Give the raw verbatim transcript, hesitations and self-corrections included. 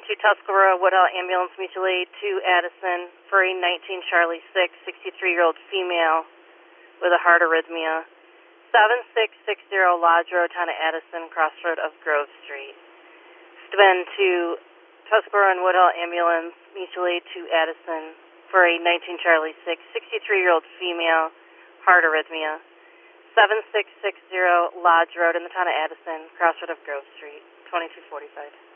to Tuscarora Woodhull Ambulance Mutual Aid to Addison for a nineteen Charlie six, sixty-three-year-old female with a heart arrhythmia. seven six six zero Lodge Road, Town of Addison, crossroad of Grove Street. Then to Tuscarora and Woodhull Ambulance Mutual Aid to Addison for a nineteen Charlie six, sixty-three-year-old female, heart arrhythmia. seven six six zero Lodge Road in the town of Addison, crossroad of Grove Street, twenty-two forty-five.